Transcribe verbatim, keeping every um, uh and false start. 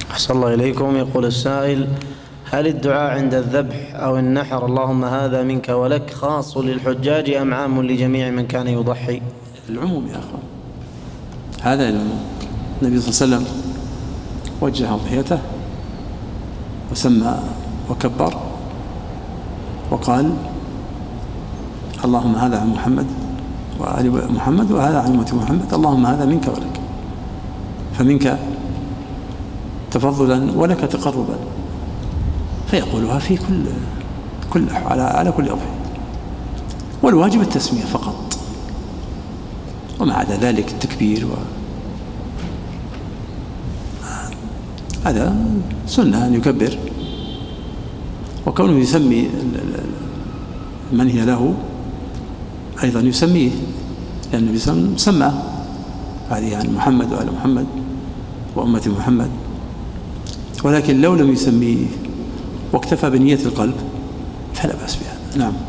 أحسن الله إليكم. يقول السائل: هل الدعاء عند الذبح أو النحر اللهم هذا منك ولك خاص للحجاج أم عام لجميع من كان يضحي؟ العموم يا أخوان، هذا العموم. النبي صلى الله عليه وسلم وجه أضحيته وسمى وكبر وقال: اللهم هذا عن محمد وآل محمد وهذا عن أمة محمد، اللهم هذا منك ولك، فمنك تفضلا ولك تقربا، فيقولها في كل كل على على كل أضحية، والواجب التسمية فقط، وما عدا ذلك التكبير و هذا سنة أن يكبر، وكونه يسمي من هي له أيضا يسميه، لأن النبي صلى الله عليه وسلم سمى هذه عن محمد وآل محمد وأمة محمد، ولكن لو لم يسميه واكتفى بنية القلب فلا بأس بها. نعم.